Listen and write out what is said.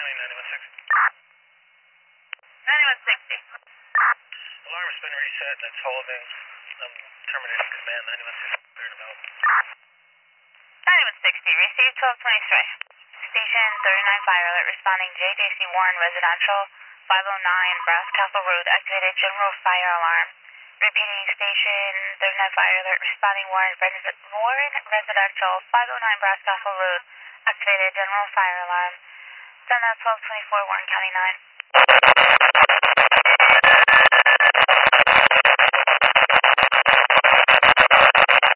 County, 9160. 9160. Alarm's been reset and it's holding. I'm terminating command, 9160. Cleared about. 9160, received 1223. Station 39 fire alert responding JJC Warren Residential, 509 Brass Castle Road, activated general fire alarm. Repeating, station 39 fire alert responding Warren Residential, 509 Brass Castle Road, activated general fire alarm. Send out 1224 Warren County 9.